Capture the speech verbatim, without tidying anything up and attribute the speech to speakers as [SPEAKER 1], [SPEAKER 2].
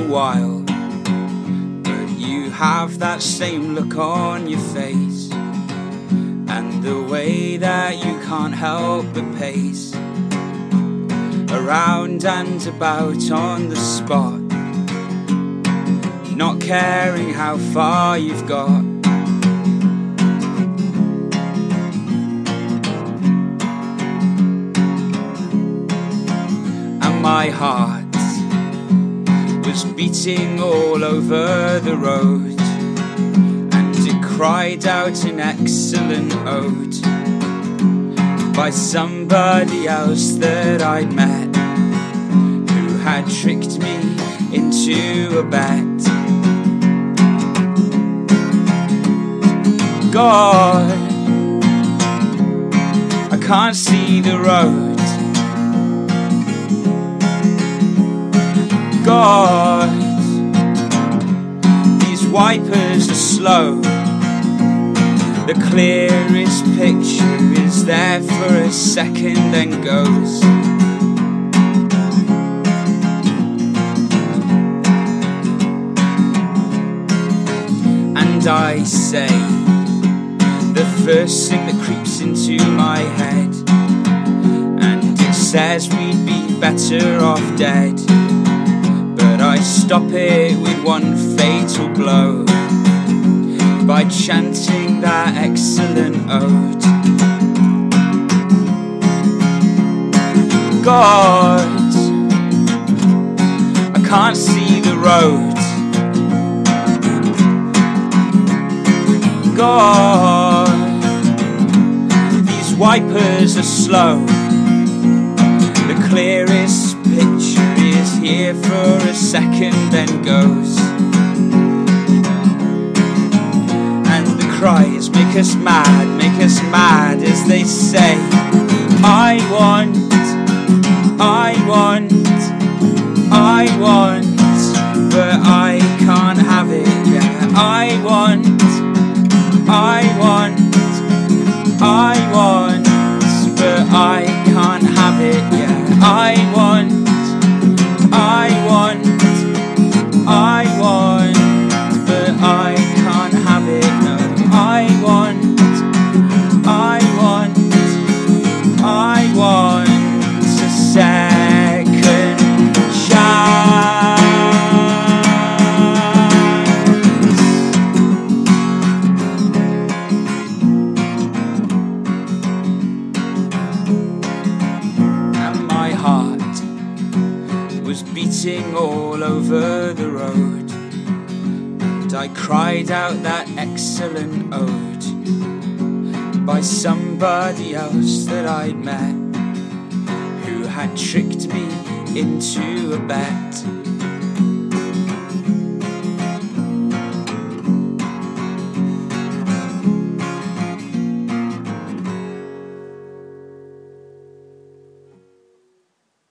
[SPEAKER 1] while, but you have that same look on your face, and the way that you can't help but pace around and about on the spot, not caring how far you've got. And my heart was beating all over the road, and it cried out an excellent ode by somebody else that I'd met, who had tricked me into a bet. God, I can't see the road. God, these wipers are slow. The clearest picture is there for a second, then goes. And I say, the first thing that creeps into my head, and it says we'd be better off dead, but I stop it with one fatal blow by chanting that excellent ode. God, I can't see the road. God, these wipers are slow. The clearest picture is here for a second, then goes. Cries make us mad, make us mad as they say, I want, I want, I want, but I can't have it, yeah. I want, I want, I want, but I can't have it, yeah. I want, I want, I want, but I can't have it, no. I want, I want, I want a second chance. And my heart was beating all over the road, and I cried out that excellent ode by somebody else that I'd met, who had tricked me into a bet.